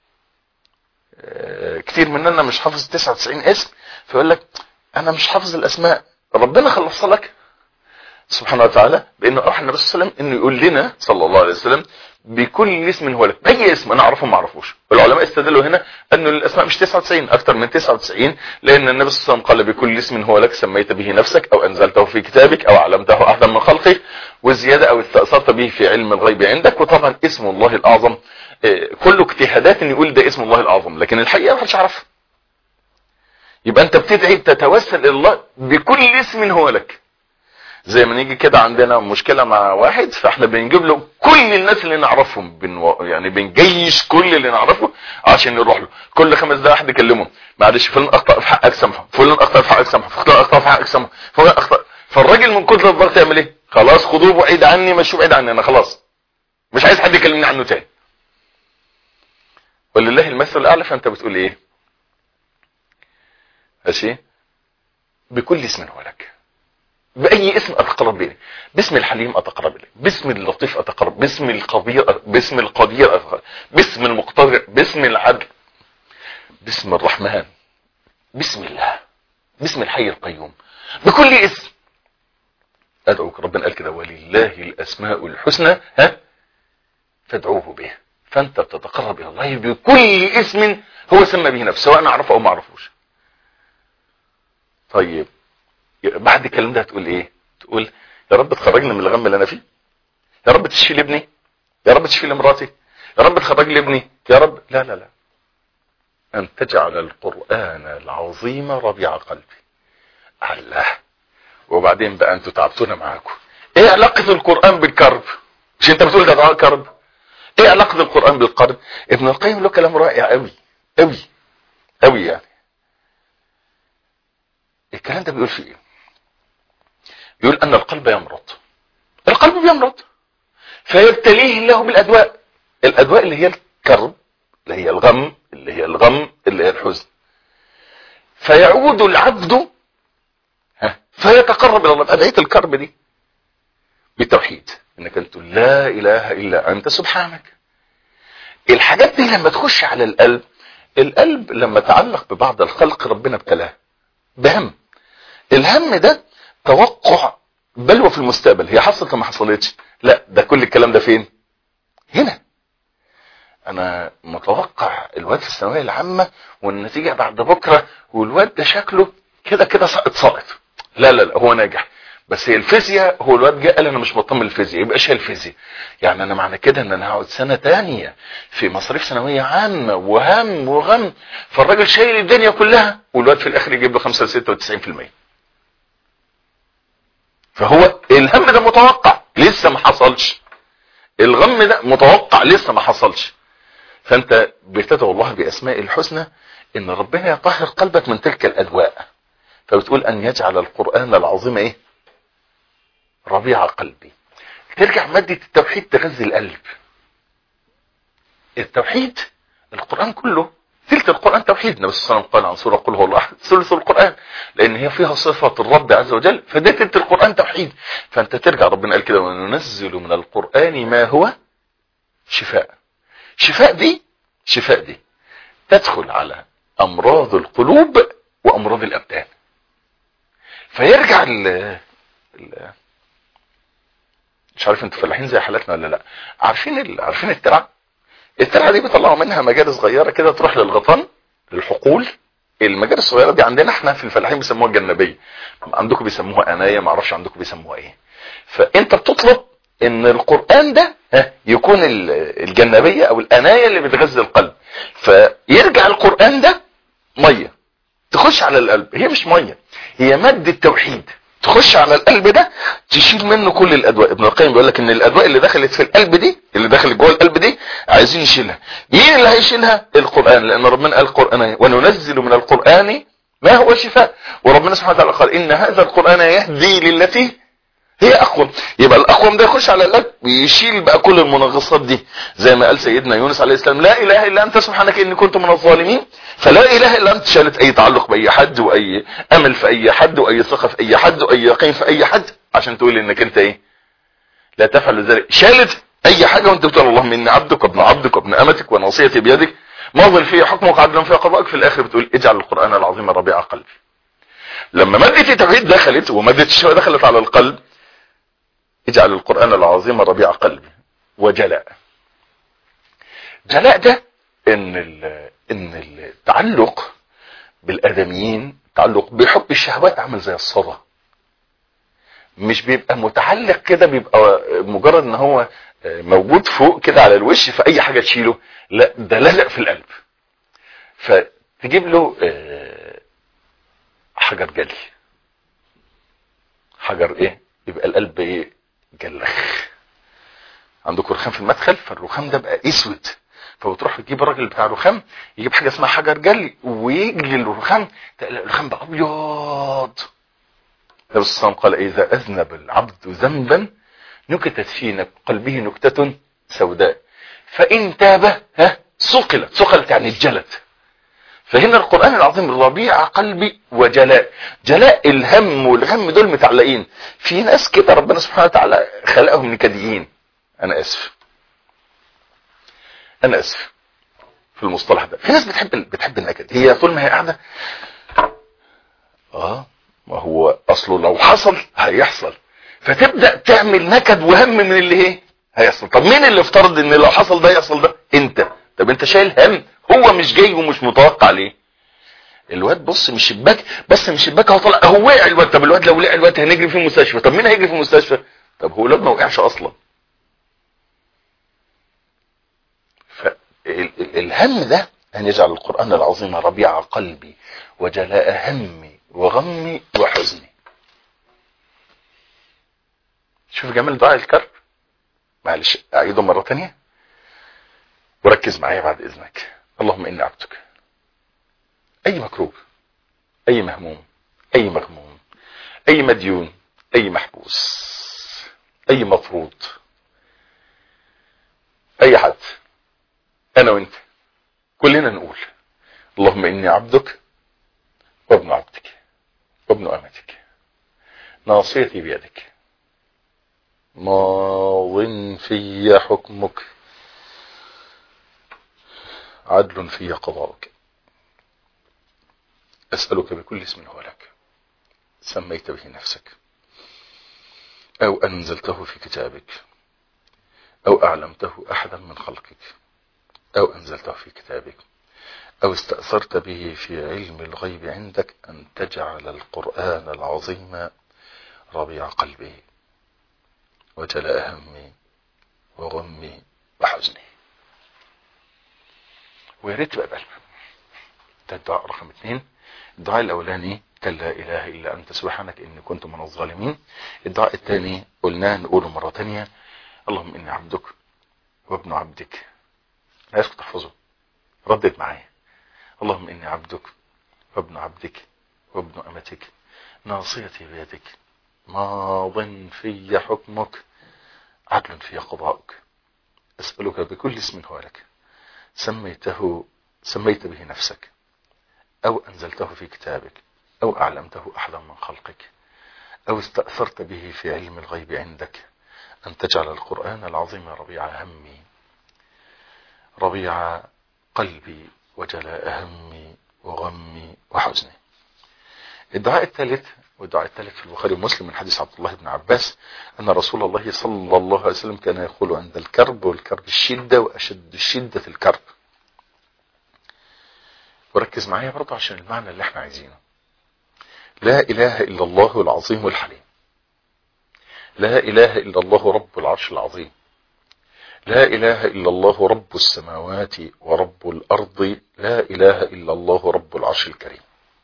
كتير مننا مش حافظ تسعة وتسعين اسم، فيقول لك انا مش حافظ الاسماء. ربنا خلصها لك سبحانه وتعالى بانه اوحى النبي صلى الله عليه وسلم انه يقول لنا صلى الله عليه وسلم بكل اسم هو لك، اي اسم انا اعرفه ما اعرفوش. العلماء استدلوا هنا انه الاسماء مش تسعة وتسعين، اكثر من تسعة وتسعين، لان النبي صلى الله عليه وسلم قال بكل اسم هو لك سميت به نفسك او انزلته في كتابك او علمته احدا من خلقك، والزياده او استاثرت به في علم الغيب عندك. وطبعا اسم الله الاعظم كله اجتهادات ان يقول ده اسم الله الاعظم، لكن الحقيقه ما حدش عارفها. يبقى انت بتدعي بتتوسل الى الله بكل اسم هو لك. زي ما نيجي كده عندنا مشكلة مع واحد، فاحنا بنجيب له كل الناس اللي نعرفهم، بن يعني بنجيش كل اللي نعرفه عشان نروح له كل خمس دقايق واحد يكلمه، معلش فلان اخطأ في حقك سامحه، فلان اخطأ في حقك سامحه، فلان اخطأ في حقك سامحه، فلان اخطأ. فالراجل من كتر الضغط يعمل ايه؟ خلاص خدوه بعيد عني، مشوه بعيد عني، انا خلاص مش عايز حد يكلمني عنه تاني. ولله المثل الاعلى. فانت بتقول ايه؟ ماشي، بكل اسم هو لك. باي اسم اتقرب اليه. باسم الحليم اتقرب اليه، باسم اللطيف اتقرب، باسم القدير، باسم القدير أتقرب. باسم المقتدر، باسم العدل، باسم الرحمن، بسم الله، باسم الحي القيوم، بكل اسم ادعوك. ربنا قال كده ولله الاسماء الحسنى ها فادعوه به. فانت بتتقرب الى الله بكل اسم هو سمى به نفسه، سواء اعرفه او ما اعرفوش. طيب بعد الكلام ده هتقول ايه؟ تقول يا رب تخرجني من الغم اللي انا فيه، يا رب تشفي لي ابني، يا رب تشفي لي مراتي، يا رب تخرج لي ابني، يا رب. لا لا لا، ان تجعل القرآن العظيم ربيع قلبي. الله. وبعدين بقى انتوا تعبتونا معاكم. ايه علاقة القرآن بالكرب؟ مش انت بتقول ده دعاء كرب؟ ايه علاقة القرآن بالقرب؟ ابن القيم له كلام رائع قوي قوي قوي. يعني الكلام ده بيقول فيه ايه؟ بيقول ان القلب يمرض، القلب بيمرض فيبتليه الله بالادواء، الادواء اللي هي الكرب، اللي هي الغم، اللي هي الغم اللي هي الحزن. فيعود العبد ها فيتقرب الى الله بأدعية الكرب دي بالتوحيد، انك انت لا اله الا انت سبحانك. الحاجات دي لما تخش على القلب، القلب لما تعلق ببعض الخلق ربنا ابتلاه بهم. الهم ده توقع بلوى في المستقبل، هي حصلت ما حصلتش، لا ده كل الكلام ده فين؟ هنا. انا متوقع الواد في الثانويه العامه والنتيجه بعد بكره، والواد ده شكله كده كده ساقط ساقط. لا لا لا هو ناجح، بس هي الفيزياء، هو الواد جه قال انا مش مطمن الفيزياء، يبقى شايل الفيزياء. يعني انا معنى كده ان انا هقعد سنه تانية في مصاريف ثانويه عامه وهم وغم، فالراجل شايل الدنيا كلها والواد في الاخر يجيب له خمسة ستة وتسعين في المية. فهو الهم ده متوقع لسه ما حصلش، الغم ده متوقع لسه ما حصلش. فانت بتدعو الله باسماء الحسنى ان ربنا يطهر قلبك من تلك الادواء. فبتقول ان يجعل القرآن العظيم ايه؟ ربيع قلبي. ترجع مادة التوحيد تغذي القلب. التوحيد القرآن كله ثلث القرآن توحيد. النبي صلى الله عليه وسلم قال عن سورة قل هو الله احد ثلث القرآن، لان هي فيها صفة الرب عز وجل، فده ثلث القرآن توحيد. فانت ترجع ربنا قال كده وننزل من القرآن ما هو شفاء. شفاء دي شفاء دي تدخل على امراض القلوب وامراض الابدان. فيرجع ال ال مش عارف انتوا فلاحين زي حالاتنا ولا لا، عارفين ال... عارفين الترعه؟ الترعه دي بيطلعوا منها مجاري صغيره كده تروح للغطان للحقول. المجاري الصغيره دي عندنا احنا في الفلاحين بيسموها الجنبيه، عندكم بيسموها انايه، ما اعرفش عندكم بيسموها ايه. فانت بتطلب ان القرآن ده يكون الجنبيه او الانايه اللي بتغذي القلب. فيرجع القرآن ده ميه تخش على القلب، هي مش ميه، هي مادة توحيد تخش على القلب ده تشيل منه كل الادواء. ابن القيم بيقول لك ان الادواء اللي دخلت في القلب دي، اللي دخلت جوه القلب دي، عايزين نشيلها. مين اللي هيشيلها؟ القرآن، لان ربنا قال القرآن وننزل من القرآن ما هو شفاء. وربنا سبحانه وتعالى قال ان هذا القرآن يهدي للتي هي اقوم. يبقى الاقوم ده يخش على القلب ويشيل بقى كل المنغصات دي، زي ما قال سيدنا يونس عليه السلام لا اله الا انت سبحانك اني كنت من الظالمين. فلا اله الا انت شالت اي تعلق باي حد واي امل في اي حد واي ثقه في اي حد واي يقين في اي حد، عشان تقول انك انت ايه؟ لا تفعل ذلك. شالت اي حاجه وانت بتقول اللهم اني عبدك وابن عبدك وابن امتك وناصيتي بيدك ماض في حكمك عدلا في قضائك. في الاخر بتقول اجعل القران العظيم ربيع قلبي. لما ماده التوحيد دخلت وماده الشفاء دخلت على القلب، اجعل القرآن العظيم ربيع قلبي وجلاء. جلاء ده ان ان التعلق بالادميين، التعلق بحب الشهوات عامل زي الصدى، مش بيبقى متعلق كده، بيبقى مجرد ان هو موجود فوق كده على الوش فاي حاجه تشيله، لا ده لزق في القلب. فتجيب له حجر جلي، حجر ايه؟ يبقى القلب ايه؟ جلخ. عندكم رخام في المدخل، فالرخام ده بقى اسود، فبتروح تجيب الراجل بتاع الرخام يجيب حاجه اسمها حجر جلي ويجلي الرخام، الرخام بقى ابيض. النبي صلى الله عليه وسلم قال اذا اذنب العبد ذنبا نكتت في قلبه نكته سوداء فان تاب ها صقلت، صقلت يعني اتجلت. فهنا القرآن العظيم ربيع قلبي وجلاء. جلاء الهم والغم دول متعلقين في ناس كده ربنا سبحانه وتعالى خلقهم نكديين. انا اسف انا اسف في المصطلح ده. في ناس بتحب بتحب النكد، هي طول ما هي قاعده اه ما هو اصله لو حصل هيحصل، فتبدا تعمل نكد وهم من اللي ايه هيحصل. طب مين اللي افترض ان لو حصل ده يحصل ده؟ انت. طب انت شايل هم هو مش جاي ومش متوقع ليه. الواد بص من الشباك، بس من الشباك هو طلع، هو وقع الواد. طب الواد لو وقع الواد هنجري في المستشفى. طب مين هيجري في المستشفى؟ طب هو الواد ما وقعش اصلا. فالهم ده ان يجعل القرآن العظيم ربيع قلبي وجلاء همي وغمي وحزني. شوف جمال دعاء الكرب. معلش اعيده مرة تانية وركز معايا بعد اذنك. اللهم اني عبدك. اي مكروب، اي مهموم، اي مغموم، اي مديون، اي محبوس، اي مفروض، اي حد، انا وانت كلنا نقول اللهم اني عبدك وابن عبدك وابن امتك ناصيتي بيدك ماض في حكمك عدل في قضاؤك أسألك بكل اسم هو لك سميت به نفسك أو أنزلته في كتابك أو أعلمته أحدا من خلقك أو أنزلته في كتابك أو استأثرت به في علم الغيب عندك أن تجعل القرآن العظيم ربيع قلبي وجلاء همي وغمي وحزني. ويا ريت بقى بقى ده الدعاء رقم اثنين. الدعاء الاولاني كان لا اله الا انت سبحانك اني كنت من الظالمين. الدعاء الثاني قلناه نقوله مره ثانيه. اللهم اني عبدك وابن عبدك. لا يسكت تحفظه، ردد معايا. اللهم اني عبدك وابن عبدك وابن امتك ناصيتي بيدك ماض في حكمك عدل في قضاؤك اسالك بكل اسم هو لك سميته سميت به نفسك أو أنزلته في كتابك أو أعلمته أحدا من خلقك أو استأثرت به في علم الغيب عندك أن تجعل القرآن العظيم ربيع همي ربيع قلبي وجلاء همي وغمي وحزني. الدعاء الثالث والدعاء الثالث في البخاري ومسلم من حديث عبد الله بن عباس أن رسول الله صلى الله عليه وسلم كان يقول عند الكرب، والكرب الشدة وأشد الشدة الكرب. وركز معايا برضه عشان المعنى اللي احنا عايزينه. لا إله إلا الله العظيم الحليم. لا إله إلا الله رب العرش العظيم. لا إله إلا الله رب السماوات ورب الأرض. لا إله إلا الله رب العرش الكريم.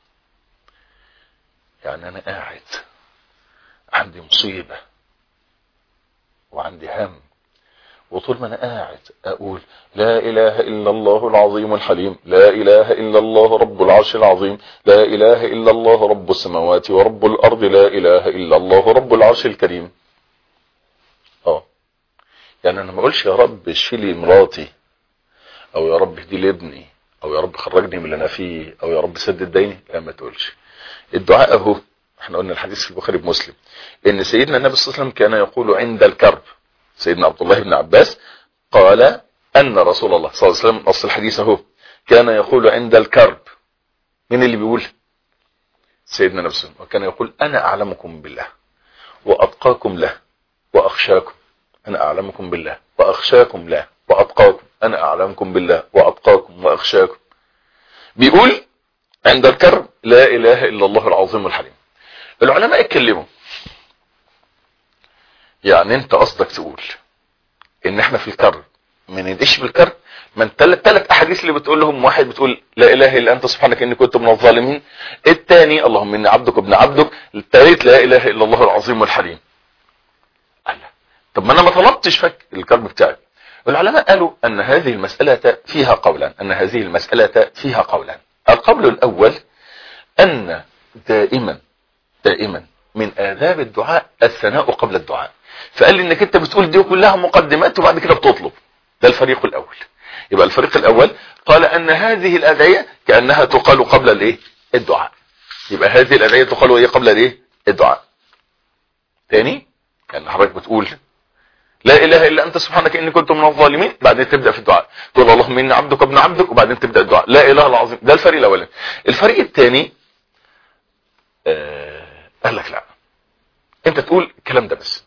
يعني أنا قاعد عندي مصيبة وعندي هم، وطول ما أنا قاعد أقول لا إله إلا الله العظيم الحليم، لا إله إلا الله رب العرش العظيم، لا إله إلا الله رب السماوات ورب الأرض، لا إله إلا الله رب العرش الكريم. اه يعني أنا ما أقولش يا رب اشفي لي مراتي، أو يا رب اهدي لي ابني، أو يا رب خرجني من اللي أنا فيه، أو يا رب سدد ديني. لا ما تقولش. الدعاء أهو. احنا قلنا الحديث في البخاري ومسلم إن سيدنا النبي صلى الله عليه وسلم كان يقول عند الكرب. سيدنا عبد الله بن عباس قال أن رسول الله صلى الله عليه وسلم، نص الحديث اهو، كان يقول عند الكرب. مين اللي بيقول؟ سيدنا النبي صلى الله عليه وسلم. وكان يقول أنا أعلمكم بالله وأتقاكم له وأخشاكم. أنا أعلمكم بالله وأخشاكم له وأتقاكم. أنا أعلمكم بالله وأتقاكم وأخشاكم. بيقول عند الكرب لا إله إلا الله العظيم الحليم. العلماء اتكلموا، يعني انت قصدك تقول ان احنا في الكرب ما ندش بالكرب؟ من ثلاث ثلاث احاديث اللي بتقول لهم، واحد بتقول لا اله الا انت سبحانك اني كنت من الظالمين، الثاني اللهم اني عبدك وابن عبدك، الثالث لا اله الا الله العظيم الحليم. الله، طب ما انا ما طلبتش فك الكرب بتاعي. العلماء قالوا ان هذه المسألة فيها قولان، ان هذه المسألة فيها قولان. القول الاول ان دائما دائما من آداب الدعاء الثناء قبل الدعاء. فقال لي انك انت بتقول دي كلها مقدمات وبعد كده بتطلب. ده الفريق الاول. يبقى الفريق الاول قال ان هذه الادعية كأنها تقال قبل الايه الدعاء. يبقى هذه الادعية تقال ايه قبل الايه الدعاء. تاني كأن حضرتك بتقول لا اله الا انت سبحانك اني كنت من الظالمين، بعدين تبدا في الدعاء تقول اللهم اني عبدك ابن عبدك، وبعدين تبدا الدعاء لا اله العظيم. ده الفريق الاولاني. الفريق الثاني آه قال لك لا، انت تقول الكلام ده بس.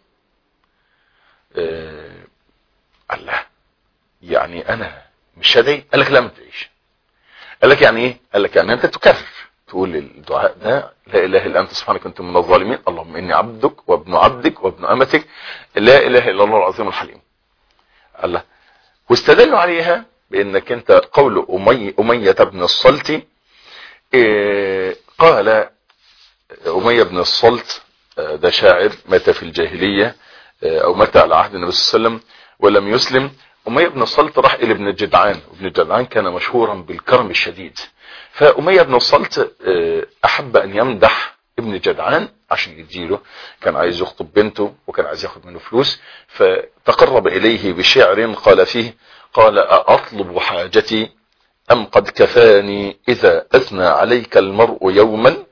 آه الله، يعني انا مش هدعي؟ قال لك لا ما تدعيش. قال لك يعني ايه؟ قال لك يعني انت تكرر تقول الدعاء ده لا اله الا انت سبحانك كنت من الظالمين، اللهم اني عبدك وابن عبدك وابن امتك، لا اله الا الله العظيم الحليم. الله. واستدلوا عليها بانك انت قول اميه اميه بن الصلت، إيه قال اميه بن الصلت ده شاعر مات في الجاهليه او مات على عهد النبي صلى الله عليه وسلم ولم يسلم. اميه بن الصلت راح الى ابن الجدعان، وابن الجدعان كان مشهورا بالكرم الشديد. فاميه بن الصلت احب ان يمدح ابن الجدعان عشان يديله، كان عايز يخطب بنته وكان عايز ياخد منه فلوس، فتقرب اليه بشعر قال فيه قال اطلب حاجتي ام قد كفاني اذا اثنى عليك المرء يوما.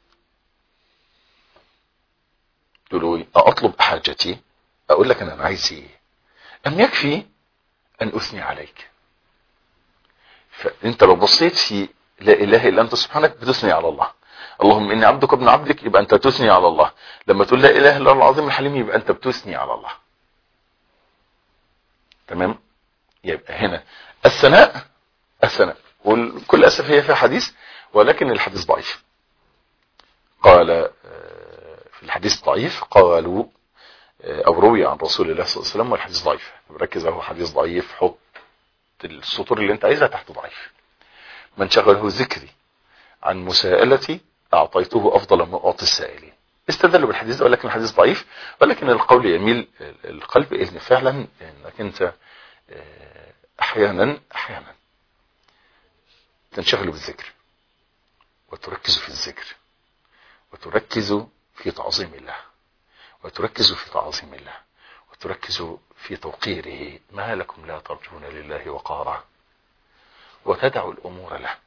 تقولوا لي اطلب حاجتي، اقول لك انا عايز ايه؟ ام يكفي ان اثني عليك؟ فانت لو بصيت في لا اله الا انت سبحانك بتثني على الله، اللهم اني عبدك ابن عبدك يبقى انت تثني على الله، لما تقول لا اله الا الله العظيم الحليم يبقى انت بتثني على الله. تمام؟ يبقى هنا الثناء الثناء وكل اسف هي فيها حديث ولكن الحديث ضعيف. قال في الحديث ضعيف قالوا او روي عن رسول الله صلى الله عليه وسلم والحديث ضعيف. ركز اهو حديث ضعيف، حط السطور اللي انت عايزها تحت ضعيف. من شغله ذكري عن مساءلتي اعطيته افضل ما اعطي السائلين. استدلوا بالحديث ده ولكن الحديث ضعيف، ولكن القول يميل القلب ان فعلا انك انت احيانا احيانا تنشغل بالذكر وتركز في الذكر وتركز في تعظيم الله وتركز في تعظيم الله وتركز في توقيره. ما لكم لا ترجون لله وقارا وتدعوا الامور له.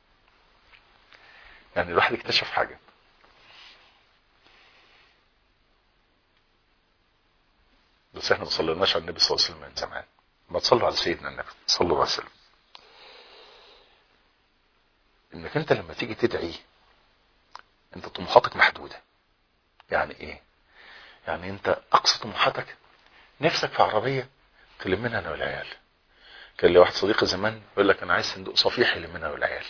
يعني الواحد اكتشف حاجة، بس احنا ما صليناش على النبي صلى الله عليه وسلم من زمان. ما تصلوا على سيدنا النبي صلى الله عليه وسلم. انك انت لما تيجي تدعي انت طموحاتك محدودة. يعني ايه؟ يعني انت اقصى طموحاتك نفسك في عربية تلمنها انا والعيال. كان لي واحد صديقي زمان يقول لك انا عايز صندوق صفيح يلمنها والعيال.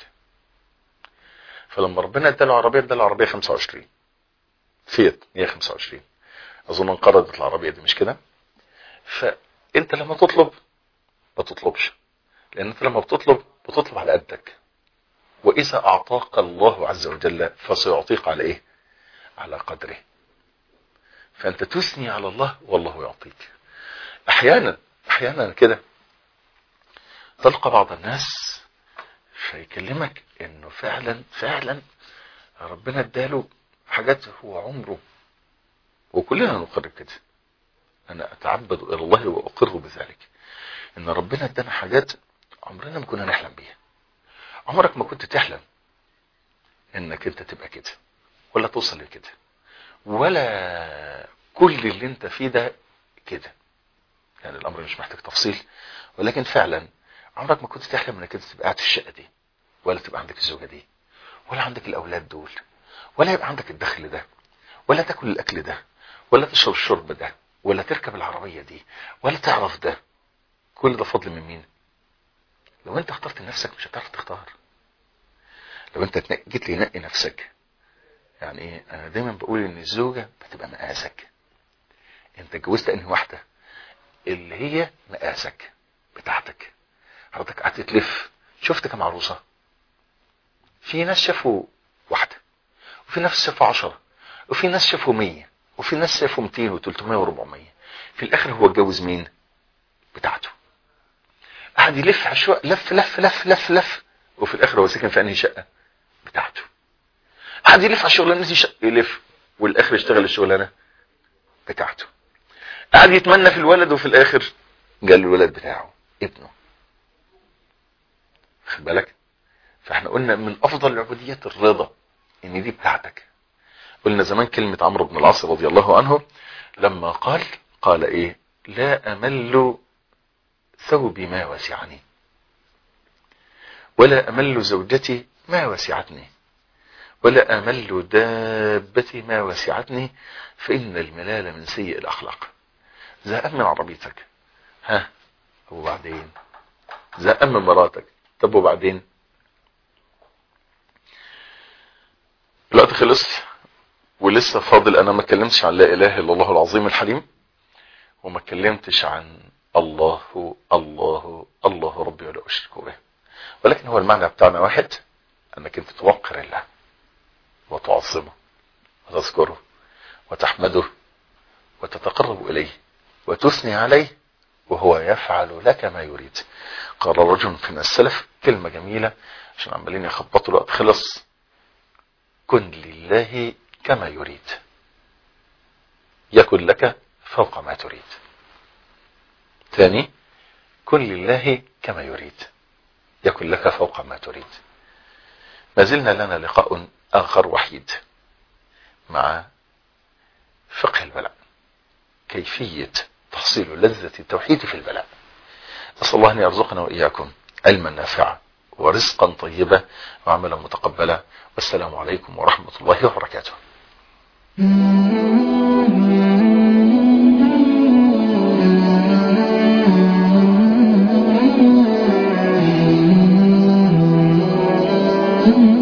فلما ربنا اداله عربية اداله عربية خمسة وعشرين فيت مية وخمسة وعشرين، اظن انقرضت العربية دي مش كده؟ فانت لما تطلب ما تطلبش، لان انت لما بتطلب بتطلب على قدك، واذا اعطاك الله عز وجل فسيعطيك على ايه؟ على قدره. فانت تثني على الله والله يعطيك. احيانا احيانا كده تلقى بعض الناس فيكلمك انه فعلا فعلا ربنا اداله حاجات هو عمره، وكلنا نقر كده. انا اتعبد الى الله واقر بذلك ان ربنا ادانا حاجات عمرنا ما كنا نحلم بيها. عمرك ما كنت تحلم انك انت تبقى كده ولا توصل لكده، ولا كل اللي انت فيه ده كده. يعني الامر مش محتاج تفصيل، ولكن فعلا عمرك ما كنت تحلم انك انت تبقى قاعد في الشقه دي، ولا تبقى عندك الزوجه دي، ولا عندك الاولاد دول، ولا يبقى عندك الدخل ده، ولا تاكل الاكل ده، ولا تشرب الشرب ده، ولا تركب العربيه دي، ولا تعرف ده. كل ده فضل من مين؟ لو انت اخترت نفسك مش هتعرف تختار. لو انت جيت لي نقي نفسك، يعني ايه؟ انا دايما بقول ان الزوجه بتبقى مقاسك. انت اتجوزت انهي واحده؟ اللي هي مقاسك بتاعتك. حضرتك قعدت تلف شفت كم عروسه؟ في ناس شافوا واحده، وفي ناس شافوا عشرة، وفي ناس شافوا مية، وفي ناس شافوا ميتين وتلتمية وربعمية. في الاخر هو اتجوز مين؟ بتاعته. قعد يلف على الشقق، لف لف لف لف لف، وفي الاخر هو ساكن في انهي شقه؟ بتاعته. قعد يلف على الشغلانه دي يلف، والاخر اشتغل الشغلانه بتاعته. قعد يتمنى في الولد، وفي الاخر جال الولد بتاعه ابنه. خد بالك. فاحنا قلنا من افضل العبوديات الرضا، ان دي بتاعتك. قلنا زمان كلمة عمرو بن العاص رضي الله عنه لما قال قال ايه؟ لا امل ثوبي ما وسعني، ولا امل زوجتي ما وسعتني، ولا امل دابتي ما وسعتني، فان الملال من سيء الاخلاق. زهقان من عربيتك، ها وبعدين؟ زهقان من مراتك، طب وبعدين؟ الوقت خلص ولسه فاضل. انا ما اتكلمتش عن لا اله الا الله العظيم الحليم، وما اتكلمتش عن الله الله الله ربي ولا اشرك به، ولكن هو المعنى بتاعنا واحد، انك انت توقر الله وتعظمه وتذكره وتحمده وتتقرب اليه وتثني عليه، وهو يفعل لك ما يريد. قال رجل من السلف كلمة جميلة عشان عمالين يخبطوا الوقت خلص: كن لله كما يريد يكن لك فوق ما تريد. ثاني: كن لله كما يريد يكن لك فوق ما تريد. ما زلنا لنا لقاء آخر وحيد مع فقه البلاء، كيفية تحصيل لذة التوحيد في البلاء. أسأل الله أن يرزقنا وإياكم علما نافعا ورزقا طيبا وعملا متقبلا. والسلام عليكم ورحمة الله وبركاته. Mm-hmm.